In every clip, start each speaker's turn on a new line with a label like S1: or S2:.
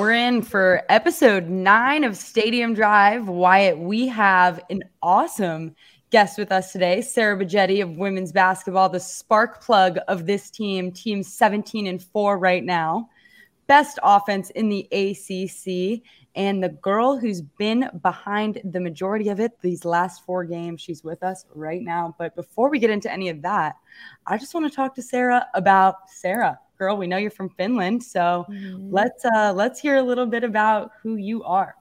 S1: We're in for episode 9 of Stadium Drive. Wyatt, we have an awesome guest with us today, Sarah Boggetti of women's basketball, the spark plug of this team, team 17-4 right now. Best offense in the ACC, and the girl who's been behind the majority of it these last 4 games. She's with us right now. But before we get into any of that, I just want to talk to Sarah about Sarah. Girl, we know you're from Finland, so let's hear a little bit about who you are.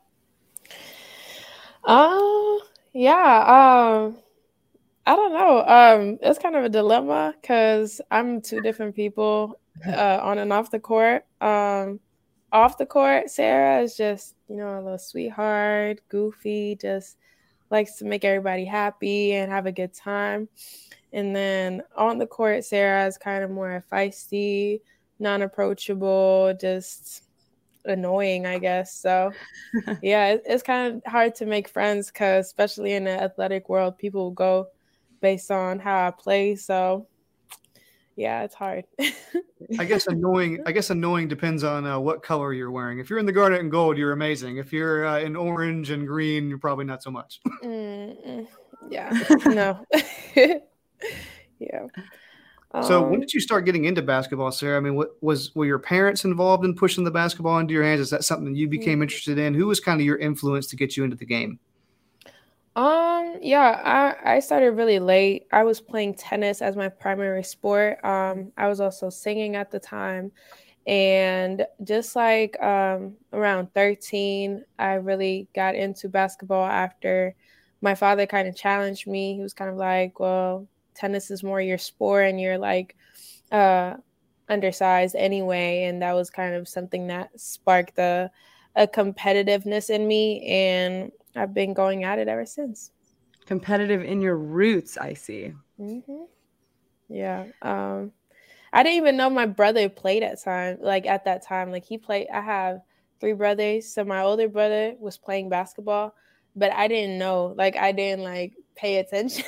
S2: I don't know. It's kind of a dilemma because I'm 2 different people on and off the court. Off the court, Sarah is just, a little sweetheart, goofy, just likes to make everybody happy and have a good time. And then on the court, Sarah is kind of more feisty, non-approachable, just annoying, I guess. So, yeah, it's kind of hard to make friends because especially in the athletic world, people go based on how I play. So, yeah, it's hard.
S3: I guess annoying depends on what color you're wearing. If you're in the garnet and gold, you're amazing. If you're in orange and green, you're probably not so much.
S2: Yeah, no. Yeah.
S3: So when did you start getting into basketball, Sarah? I mean, were your parents involved in pushing the basketball into your hands? Is that something you became interested in? Who was kind of your influence to get you into the game?
S2: Yeah, I started really late. I was playing tennis as my primary sport. I was also singing at the time. And just like around 13, I really got into basketball after my father kind of challenged me. He was kind of like, well, tennis is more your sport and you're like undersized anyway. And that was kind of something that sparked a competitiveness in me. And I've been going at it ever since.
S1: Competitive in your roots, I see.
S2: Mm-hmm. Yeah. I didn't even know my brother played at that time. Like he played. I have 3 brothers. So my older brother was playing basketball, but I didn't know. Like I didn't pay attention.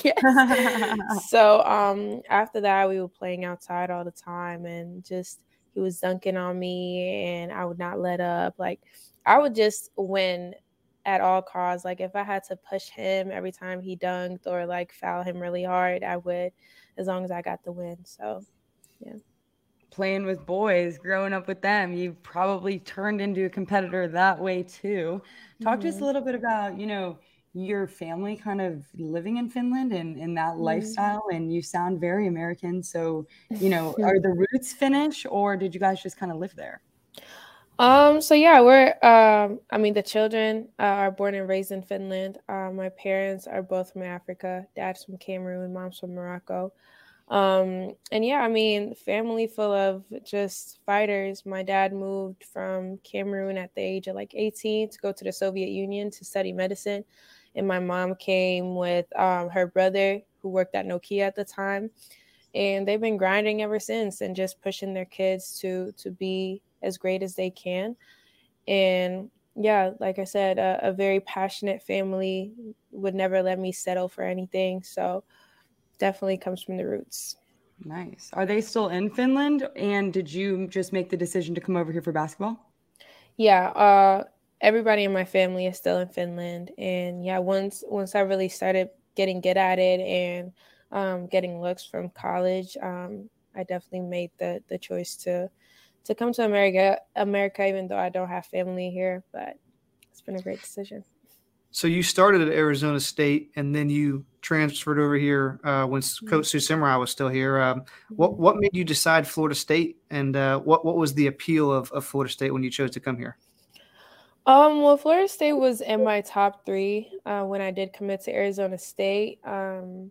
S2: So after that, we were playing outside all the time, and just he was dunking on me, and I would not let up. Like I would just win at all costs. Like if I had to push him every time he dunked or foul him really hard, I would, as long as I got the win. So, yeah.
S1: Playing with boys, growing up with them, you probably turned into a competitor that way too. Talk to us a little bit about, your family kind of living in Finland and in that lifestyle, and you sound very American. So, are the roots Finnish or did you guys just kind of live there?
S2: So yeah, we're, the children are born and raised in Finland. My parents are both from Africa. Dad's from Cameroon, mom's from Morocco. And yeah, family full of just fighters. My dad moved from Cameroon at the age of 18 to go to the Soviet Union to study medicine. And my mom came with her brother who worked at Nokia at the time. And they've been grinding ever since and just pushing their kids to be as great as they can. And yeah, like I said, a very passionate family, would never let me settle for anything. So definitely comes from the roots.
S1: Nice. Are they still in Finland? And did you just make the decision to come over here for basketball?
S2: Yeah, everybody in my family is still in Finland. And yeah, once I really started getting good at it and getting looks from college, I definitely made the choice to come to America, even though I don't have family here, but it's been a great decision.
S3: So you started at Arizona State and then you transferred over here when Coach Sue Samurai was still here. What made you decide Florida State, and what was the appeal of Florida State when you chose to come here?
S2: Well, Florida State was in my top 3 when I did commit to Arizona State. And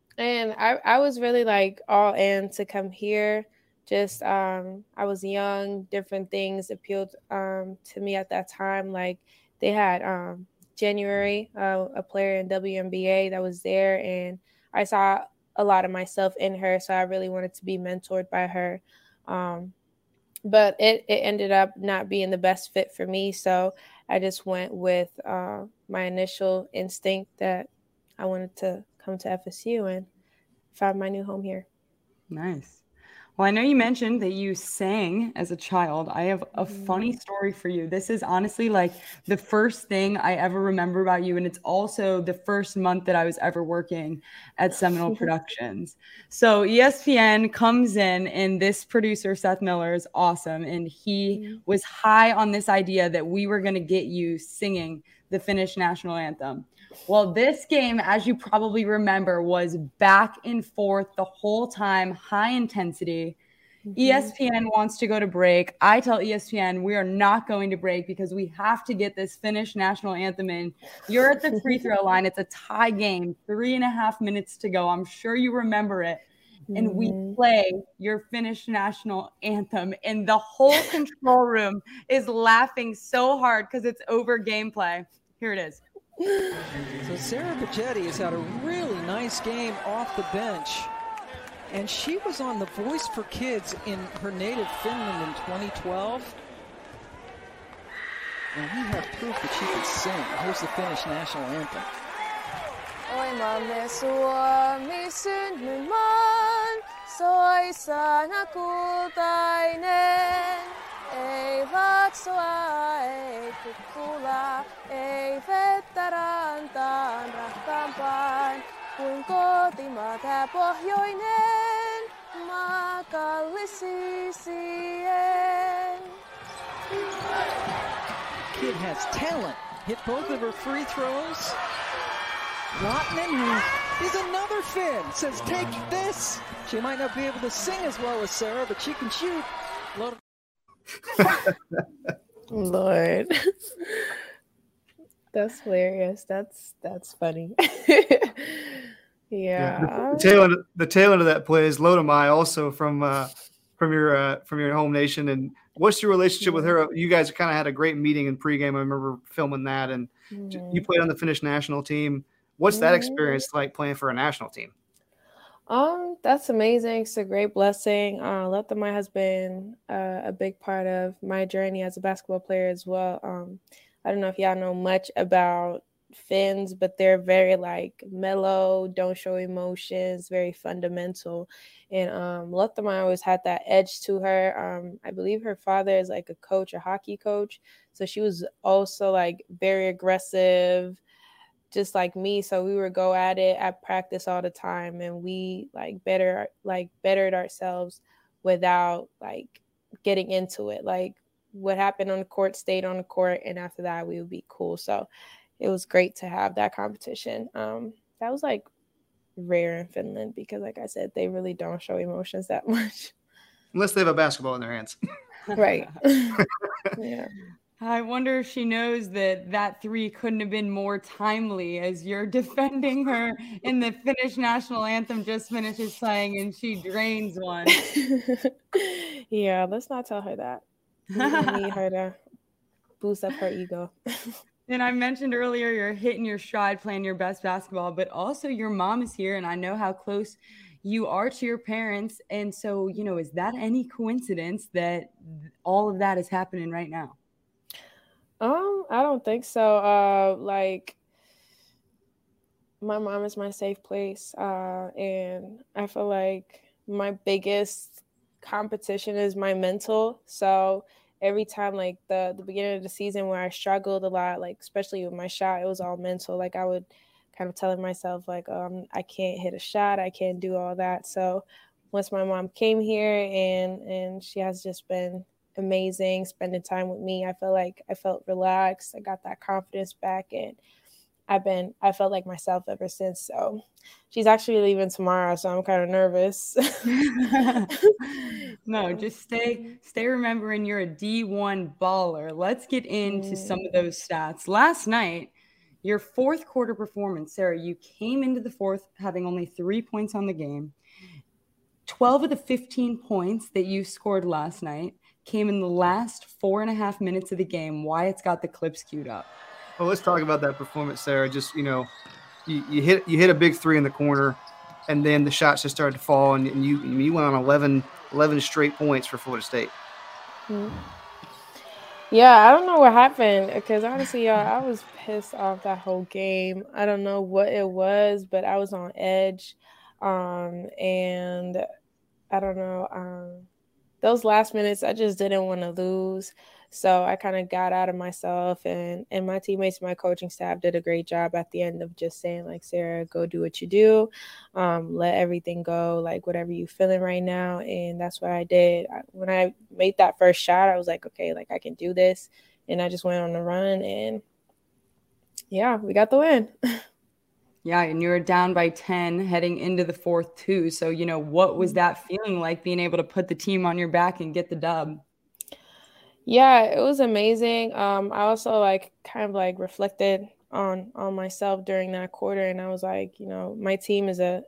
S2: I was really all in to come here. Just I was young, different things appealed to me at that time. Like they had January, a player in WNBA that was there, and I saw a lot of myself in her, so I really wanted to be mentored by her. But it ended up not being the best fit for me, so I just went with my initial instinct that I wanted to come to FSU and found my new home here.
S1: Nice. Well, I know you mentioned that you sang as a child. I have a funny story for you. This is honestly like the first thing I ever remember about you. And it's also the first month that I was ever working at Seminole Productions. So ESPN comes in, and this producer, Seth Miller, is awesome. And he was high on this idea that we were going to get you singing the Finnish national anthem. Well, this game, as you probably remember, was back and forth the whole time, high intensity. ESPN wants to go to break. I tell ESPN we are not going to break because we have to get this Finnish national anthem in. You're at the free throw line. It's a tie game, 3.5 minutes to go. I'm sure you remember it. And we play your Finnish national anthem, and the whole control room is laughing so hard because it's over gameplay. Here it is.
S4: So Sarah Pagetti has had a really nice game off the bench, and she was on The Voice for Kids in her native Finland in 2012. And we have proof that she can sing. Here's the Finnish national anthem.
S2: Oimamme Suomi synnymaan, soi sana kultainen. Ei vatsoa, ei kukkula, ei vettä rantaan rakkaampaan, kuin kotimaa tää pohjoinen, maa kallis isien.
S4: Kid has talent. Hit both of her free throws. Rotman, who is another Finn, says, take this. She might not be able to sing as well as Sarah, but she can shoot.
S2: Lord. That's hilarious. That's funny. Yeah.
S3: The tail end of that play is Lodamai, also from your home nation. And what's your relationship with her? You guys kind of had a great meeting in pregame. I remember filming that, and you played on the Finnish national team. What's that experience like, playing for a national team?
S2: That's amazing. It's a great blessing. Lodamai has been a big part of my journey as a basketball player as well. I don't know if y'all know much about Finns, but they're very like mellow, don't show emotions, very fundamental. And Lodamai always had that edge to her. I believe her father is like a coach, a hockey coach. So she was also like very aggressive, just like me. So we would go at it at practice all the time, and we bettered ourselves without like getting into it. Like what happened on the court stayed on the court, and after that we would be cool. So it was great to have that competition. That was like rare in Finland because, like I said, they really don't show emotions that much.
S3: Unless they have a basketball in their hands.
S2: Right. Yeah.
S1: I wonder if she knows that three couldn't have been more timely as you're defending her in the Finnish national anthem just finishes playing and she drains one.
S2: Yeah, let's not tell her that. We don't need her to boost up her ego.
S1: And I mentioned earlier you're hitting your stride playing your best basketball, but also your mom is here, and I know how close you are to your parents. And so, is that any coincidence that all of that is happening right now?
S2: I don't think so. Like my mom is my safe place. And I feel like my biggest competition is my mental. So every time, like the beginning of the season where I struggled a lot, like especially with my shot, it was all mental. Like I would kind of telling myself like, I can't hit a shot. I can't do all that. So once my mom came here and she has just been amazing spending time with me, I felt relaxed. I got that confidence back, and I felt like myself ever since. So she's actually leaving tomorrow, so I'm kind of nervous.
S1: No, just stay remembering you're a D1 baller. Let's get into some of those stats. Last night, your fourth quarter performance, Sarah, you came into the fourth having only 3 points on the game. 12 of the 15 points that you scored last night came in the last 4.5 minutes of the game. Wyatt's got the clips queued up.
S3: Well, let's talk about that performance, Sarah. Just, you hit a big three in the corner, and then the shots just started to fall, and you went on 11 straight points for Florida State.
S2: Yeah, I don't know what happened because honestly, I was pissed off that whole game. I don't know what it was, but I was on edge. And I don't know. Those last minutes, I just didn't want to lose. So I kind of got out of myself, and my teammates, my coaching staff did a great job at the end of just saying, like, Sarah, go do what you do. Let everything go, like whatever you feeling right now. And that's what I did. When I made that first shot, I was like, okay, like I can do this. And I just went on the run, and yeah, we got the win.
S1: Yeah, and you were down by 10 heading into the fourth too. So, what was that feeling like, being able to put the team on your back and get the dub?
S2: Yeah, it was amazing. I also kind of reflected on myself during that quarter, and I was like, my team is a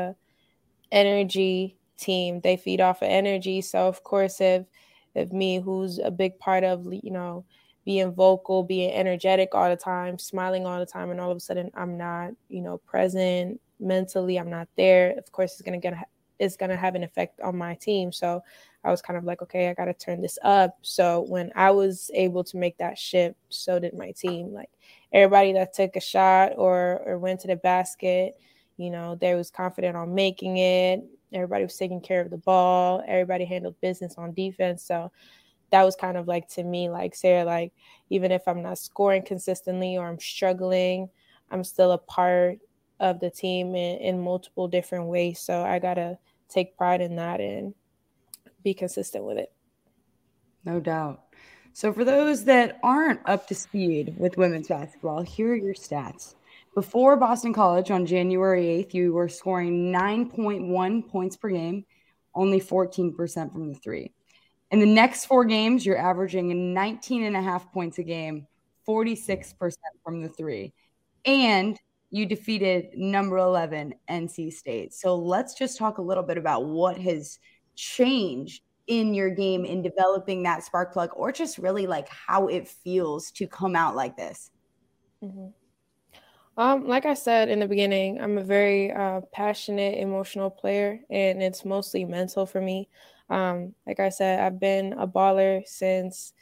S2: energy team. They feed off of energy. So of course, if me, who's a big part of being vocal, being energetic all the time, smiling all the time, and all of a sudden I'm not, present mentally, I'm not there, of course it's gonna have an effect on my team. So I was kind of like, okay, I gotta turn this up. So when I was able to make that shift, so did my team. Like everybody that took a shot or went to the basket, they was confident on making it. Everybody was taking care of the ball. Everybody handled business on defense. So that was kind of to me, Sarah, even if I'm not scoring consistently or I'm struggling, I'm still a part of the team in multiple different ways. So I got to take pride in that and be consistent with it.
S1: No doubt. So for those that aren't up to speed with women's basketball, here are your stats. Before Boston College on January 8th, you were scoring 9.1 points per game, only 14% from the three. In the next 4 games, you're averaging 19.5 points a game, 46% from the three. And you defeated number 11, NC State. So let's just talk a little bit about what has changed in your game in developing that spark plug, or just really how it feels to come out like this.
S2: Mm-hmm. Like I said in the beginning, I'm a very passionate, emotional player, and it's mostly mental for me. Like I said, I've been a baller since,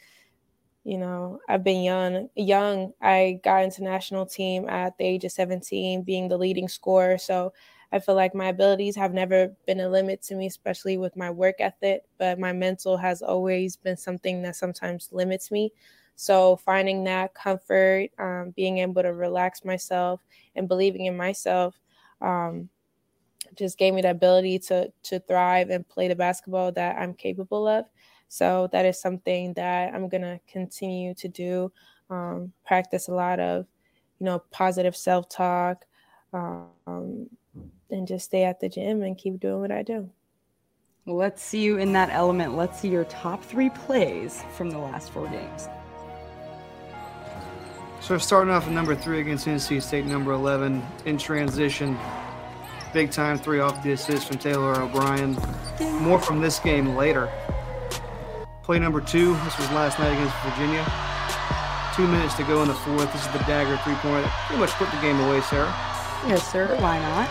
S2: I've been young. I got into national team at the age of 17, being the leading scorer. So I feel like my abilities have never been a limit to me, especially with my work ethic, but my mental has always been something that sometimes limits me. So finding that comfort, being able to relax myself and believing in myself, just gave me the ability to thrive and play the basketball that I'm capable of. So that is something that I'm going to continue to do, practice a lot of, positive self-talk, and just stay at the gym and keep doing what I do.
S1: Well, let's see you in that element. Let's see your top 3 plays from the last 4 games.
S3: So starting off at number 3 against NC State, number 11 in transition. Big time 3 off the assist from Taylor O'Brien. More from this game later. Play number 2, this was last night against Virginia. 2 minutes to go in the 4th. This is the dagger 3-pointer. Pretty much put the game away, Sarah.
S1: Yes, sir. Why not?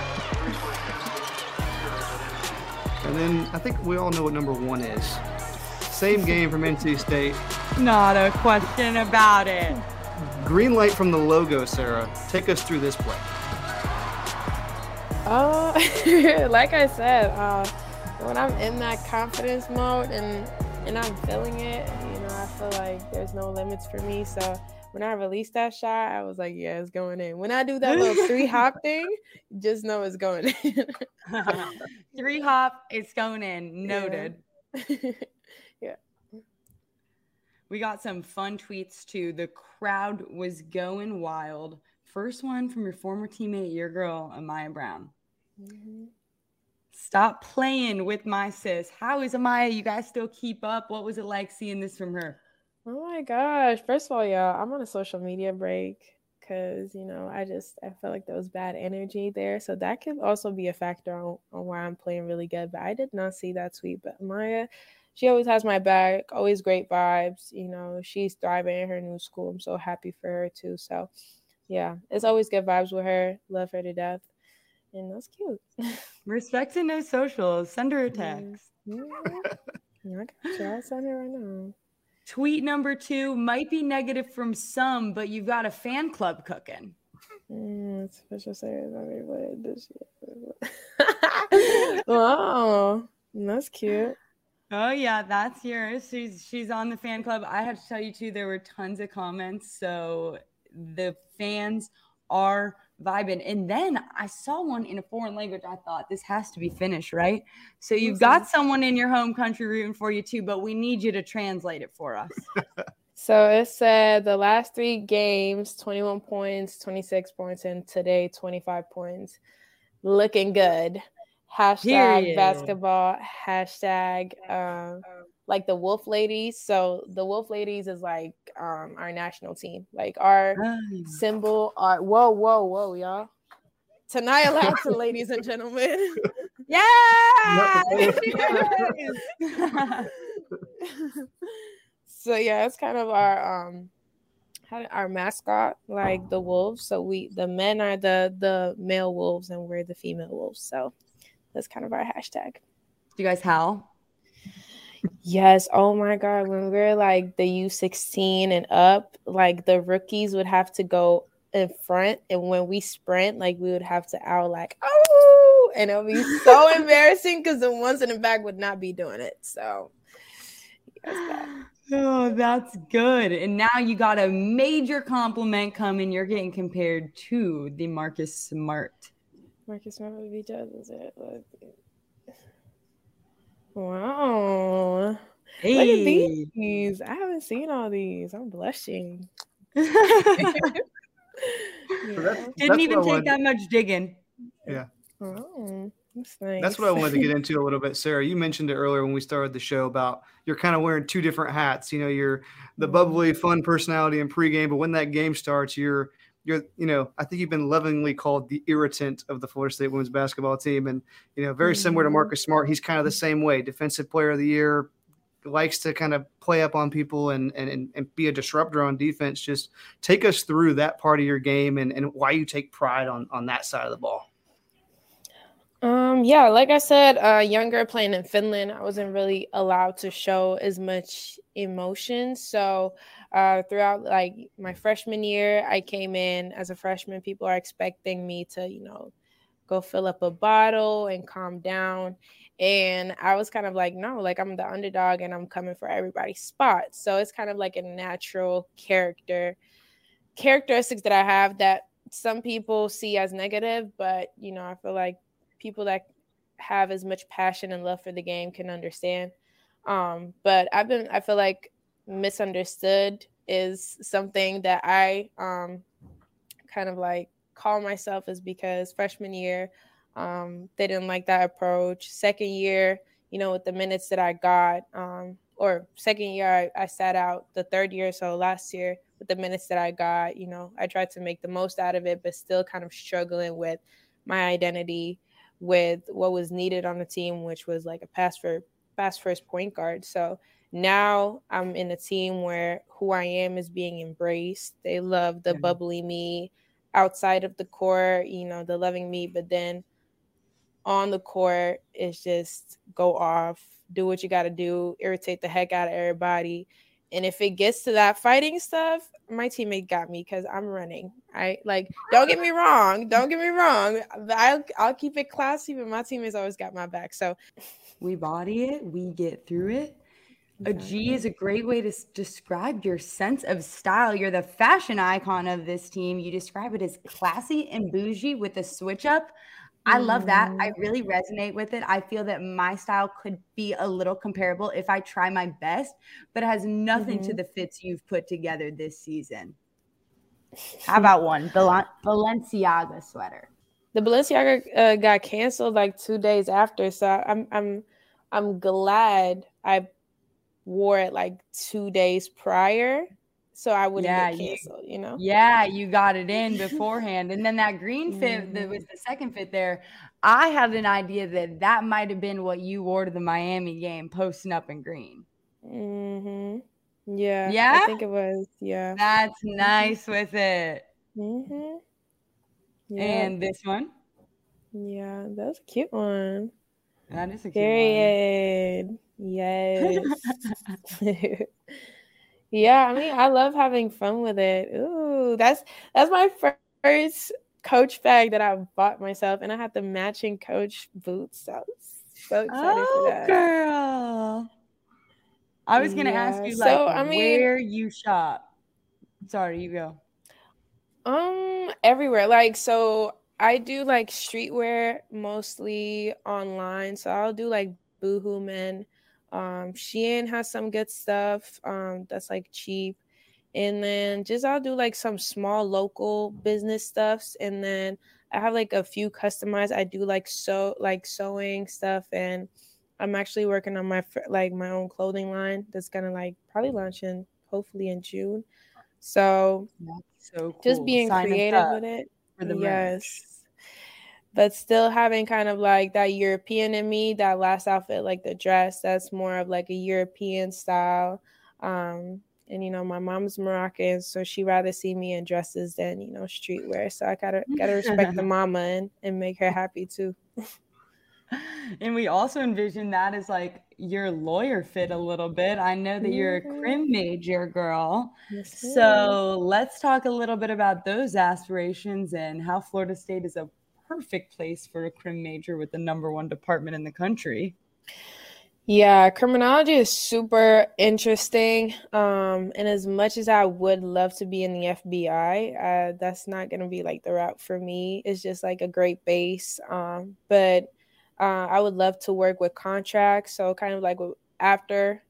S3: And then I think we all know what number 1 is. Same game from NC State.
S1: Not a question about it.
S3: Green light from the logo, Sarah. Take us through this play.
S2: Like I said, when I'm in that confidence mode and I'm feeling it, I feel like there's no limits for me. So when I released that shot, I was like, yeah, it's going in. When I do that little 3-hop thing, just know it's going in.
S1: 3-hop, it's going in. Noted.
S2: Yeah.
S1: We got some fun tweets too. The crowd was going wild. First one from your former teammate, your girl, Amaya Brown. Mm-hmm. Stop playing with my sis. How is Amaya? You guys still keep up? What was it like seeing this from her?
S2: Oh my gosh. First of all, y'all, I'm on a social media break because, I felt like there was bad energy there. So that could also be a factor on why I'm playing really good. But I did not see that tweet. But Amaya, she always has my back, always great vibes. She's thriving in her new school. I'm so happy for her too. So yeah, it's always good vibes with her. Love her to death. And that's cute.
S1: Respect and no socials. Send her a text.
S2: I got you. I'll send her right now.
S1: Tweet number 2 might be negative from some, but you've got a fan club cooking.
S2: Special series on me this year. Wow. That's cute.
S1: Oh yeah, that's yours. She's on the fan club. I have to tell you too, there were tons of comments. So the fans are vibing. And then I saw one in a foreign language. I thought this has to be Finnish, right? So you've got someone in your home country rooting for you too, but we need you to translate it for us.
S2: So it said the last 3 games, 21 points, 26 points, and today 25 points. Looking good. Hashtag
S1: Period.
S2: basketball, hashtag like the Wolf Ladies. So the Wolf Ladies is like our national team. Like our symbol, our whoa, y'all. Tanaya Latson, ladies and gentlemen.
S1: Yeah.
S2: So yeah, it's kind of our mascot, like the wolves. So the men are the male wolves and we're the female wolves. So that's kind of our hashtag.
S1: Do you guys howl?
S2: Yes. Oh my God. When we're like the U16 and up, like the rookies would have to go in front, and when we sprint, like we would have to owl like, oh, and it'll be so embarrassing because the ones in the back would not be doing it. So yes,
S1: oh, that's good. And now you got a major compliment coming. You're getting compared to the Marcus Smart.
S2: Marcus Smart would be judged, is it? Wow.
S1: Hey.
S2: Look at these. I haven't seen all these. I'm blushing.
S1: Didn't even take that much digging.
S3: Yeah.
S2: Oh, that's nice.
S3: That's what I wanted to get into a little bit, Sarah. You mentioned it earlier when we started the show about you're kind of wearing 2 different hats. You know, you're the bubbly, fun personality in pregame, but when that game starts, you're I think you've been lovingly called the irritant of the Florida State women's basketball team, and very similar to Marcus Smart. He's kind of the same way. Defensive Player of the Year, likes to kind of play up on people and be a disruptor on defense. Just take us through that part of your game and why you take pride on that side of the ball.
S2: Yeah, like I said, younger playing in Finland, I wasn't really allowed to show as much emotion. So throughout like my freshman year, I came in as a freshman. People are expecting me to, go fill up a bottle and calm down. And I was kind of like, no, like I'm the underdog and I'm coming for everybody's spot. So it's kind of like a natural characteristics that I have that some people see as negative, but I feel like people that have as much passion and love for the game can understand. But I feel like misunderstood is something that I kind of like call myself, is because freshman year, they didn't like that approach. Second year, with the minutes that I got, or second year, I sat out. The third year, so last year, with the minutes that I got, I tried to make the most out of it, but still kind of struggling with my identity, with what was needed on the team, which was like a pass first point guard. So now I'm in a team where who I am is being embraced. They love the bubbly me outside of the court, the loving me, but then on the court is just go off, do what you got to do, irritate the heck out of everybody. And if it gets to that fighting stuff, my teammate got me because I'm running. Don't get me wrong. I'll keep it classy, but my teammates always got my back. So
S1: we body it, we get through it. A G is a great way to describe your sense of style. You're the fashion icon of this team. You describe it as classy and bougie with a switch up. I love that. I really resonate with it. I feel that my style could be a little comparable if I try my best, but it has nothing to the fits you've put together this season. How about one? The Balenciaga sweater.
S2: The Balenciaga got canceled like 2 days after, so I'm glad I wore it like 2 days prior, so I wouldn't get canceled,
S1: Yeah, you got it in beforehand. And then that green fit that was the second fit there, I had an idea that might have been what you wore to the Miami game, posting up in green.
S2: Yeah, I think it was. Yeah,
S1: that's nice with it.
S2: Yeah.
S1: And this one?
S2: Yeah, that was a cute one.
S1: That is a cute
S2: one. Yes. Yeah, I mean, I love having fun with it. Ooh, that's my first Coach bag that I bought myself, and I had the matching Coach boots. So So excited for that.
S1: Girl. I was going to ask you, where you shop. Sorry, you go.
S2: Everywhere. Like, so I do like streetwear mostly online. So I'll do like Boohoo Men. Shein has some good stuff. That's like cheap. And then I'll do like some small local business stuffs. And then I have like a few customized. I do like sewing stuff, and I'm actually working on my own clothing line that's gonna like probably launch hopefully in June. So
S1: that's so cool.
S2: Just being creative with it.
S1: For the merch.
S2: But still having kind of like that European in me, that last outfit, like the dress, that's more of like a European style. And my mom's Moroccan, so she rather see me in dresses than streetwear. So I gotta respect the mama and make her happy too.
S1: And we also envision that as like your lawyer fit a little bit. I know that you're a crim major, girl.
S2: Yes,
S1: so let's talk a little bit about those aspirations and how Florida State is a perfect place for a crim major with the #1 department in the country.
S2: Yeah, criminology is super interesting. And as much as I would love to be in the FBI, that's not going to be like the route for me. It's just like a great base. But I would love to work with contracts. So kind of like after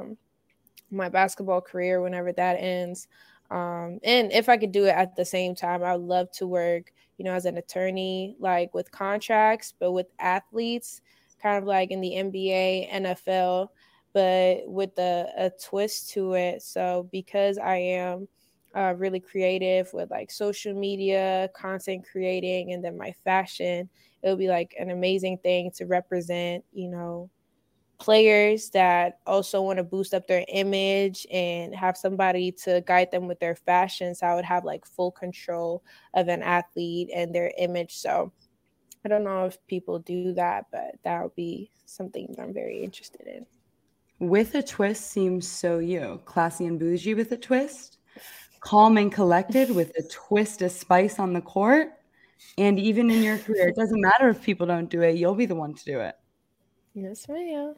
S2: my basketball career, whenever that ends. And if I could do it at the same time, I would love to work, as an attorney, like with contracts, but with athletes, kind of like in the NBA, NFL, but with a twist to it. So because I am really creative with like social media, content creating, and then my fashion, it would be like an amazing thing to represent, players that also want to boost up their image and have somebody to guide them with their fashion. So I would have like full control of an athlete and their image. So I don't know if people do that, but that would be something that I'm very interested in.
S1: With a twist seems so you. Classy and bougie with a twist. Calm and collected with a twist of spice on the court. And even in your career, it doesn't matter if people don't do it. You'll be the one to do it.
S2: Yes, ma'am.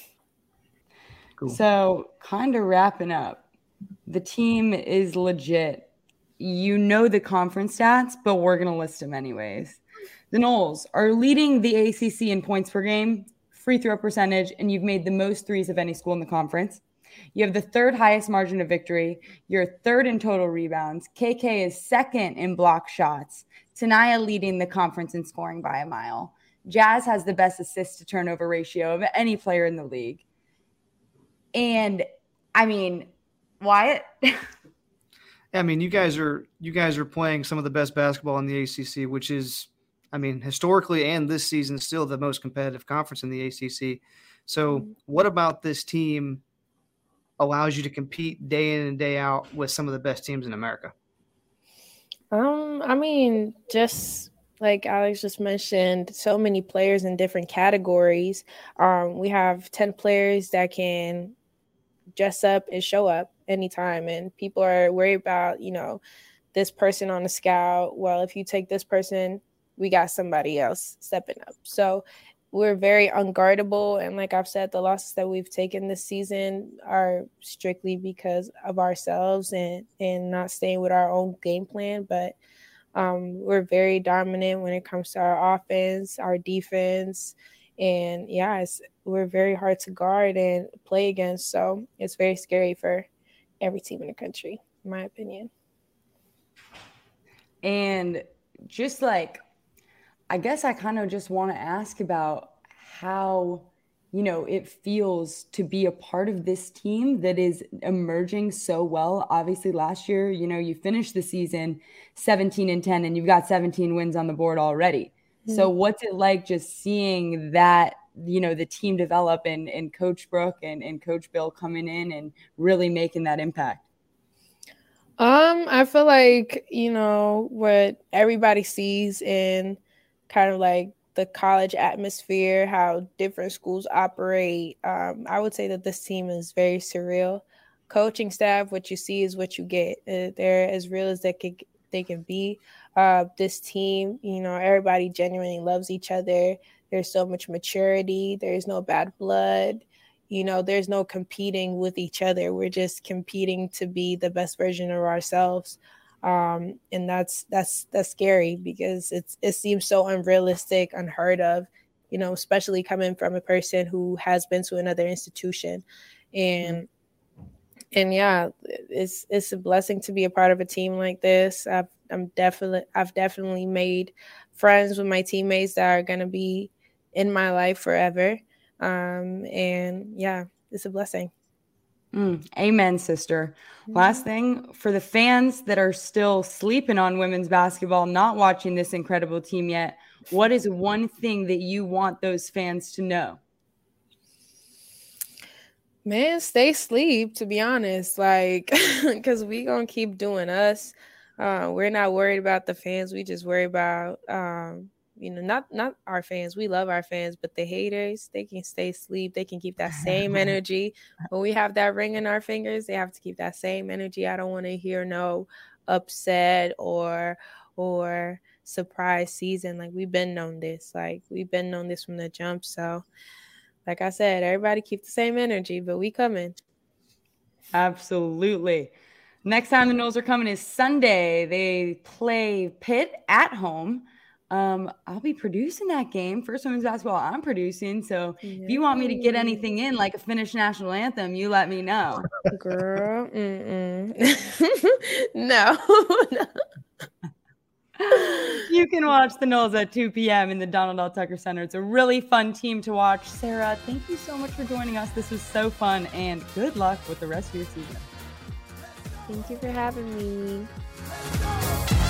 S1: Cool. So kind of wrapping up, the team is legit. You know the conference stats, but we're going to list them anyways. The Noles are leading the ACC in points per game, free throw percentage, and you've made the most threes of any school in the conference. You have the third highest margin of victory. You're third in total rebounds. KK is second in block shots. Tenaya leading the conference in scoring by a mile. Jazz has the best assist to turnover ratio of any player in the league. And I mean, Wyatt.
S3: I mean, you guys are playing some of the best basketball in the ACC, which is, I mean, historically and this season still the most competitive conference in the ACC. So what about this team allows you to compete day in and day out with some of the best teams in America?
S2: I mean, just like Alex just mentioned, so many players in different categories. We have 10 players that can dress up and show up anytime, and people are worried about, this person on the scout. Well, if you take this person, we got somebody else stepping up. So we're very unguardable. And like I've said, the losses that we've taken this season are strictly because of ourselves and not staying with our own game plan. But we're very dominant when it comes to our offense, our defense. And yeah, we're very hard to guard and play against. So it's very scary for every team in the country, in my opinion.
S1: And just like, I guess I kind of just want to ask about how, it feels to be a part of this team that is emerging so well. Obviously last year, you finished the season 17-10 and you've got 17 wins on the board already. Mm-hmm. So what's it like just seeing that, the team develop and Coach Brooke and Coach Bill coming in and really making that impact?
S2: I feel like, what everybody sees in kind of like the college atmosphere, how different schools operate. I would say that this team is very surreal. Coaching staff, what you see is what you get. They're as real as they can be. This team, everybody genuinely loves each other. There's so much maturity. There's no bad blood. There's no competing with each other. We're just competing to be the best version of ourselves. And that's scary because it seems so unrealistic, unheard of, especially coming from a person who has been to another institution. And yeah, it's a blessing to be a part of a team like this. I've definitely made friends with my teammates that are going to be in my life forever. And yeah, it's a blessing.
S1: Amen, sister. Last thing, for the fans that are still sleeping on women's basketball, not watching this incredible team yet, what is one thing that you want those fans to know?
S2: Man, stay asleep, to be honest, because we gonna keep doing us. We're not worried about the fans. We just worry about, not our fans. We love our fans, but the haters, they can stay asleep. They can keep that same energy. When we have that ring in our fingers, they have to keep that same energy. I don't want to hear no upset or surprise season. We've been known this. We've been known this from the jump. So, like I said, everybody keep the same energy, but we coming.
S1: Absolutely. Next time the Noles are coming is Sunday. They play Pitt at home. I'll be producing that game. First women's basketball I'm producing. So if you want me to get anything in, like a Finnish national anthem, you let me know.
S2: Girl, no.
S1: You can watch the Noles at 2 p.m. in the Donald L. Tucker Center. It's a really fun team to watch. Sarah, thank you so much for joining us. This was so fun, and good luck with the rest of your season.
S2: Thank you for having me.